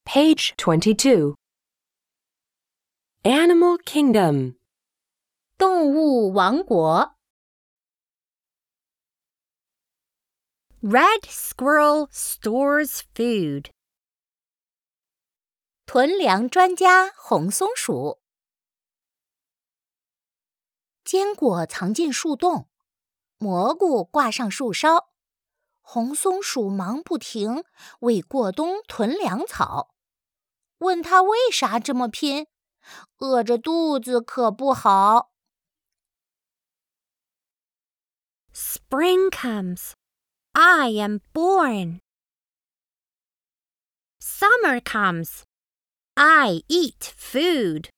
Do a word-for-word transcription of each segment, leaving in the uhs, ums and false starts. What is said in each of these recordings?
Page twenty-two. Animal Kingdom. 动物王国。Red squirrel stores food. 囤粮专家红松鼠。坚果藏进树洞，蘑菇挂上树梢，红松鼠忙不停，为过冬囤粮草。问他为啥这么拼？饿着肚子可不好。 Spring comes. I am born. Summer comes. I eat food.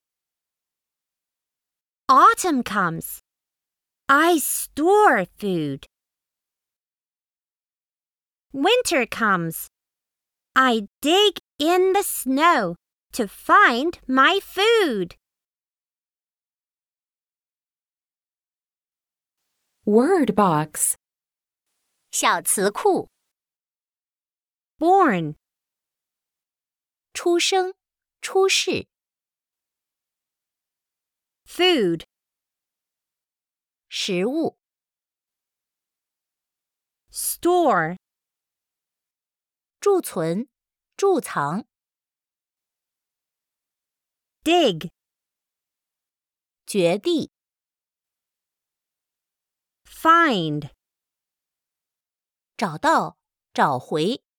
Autumn comes. I store food. Winter comes. I dig in the snow to find my food. Word box. 小词库。 Born. 出生，出世。 Food. 食物。 Store. 贮存，贮藏。 Dig. 掘地。 Find. 找到，找回。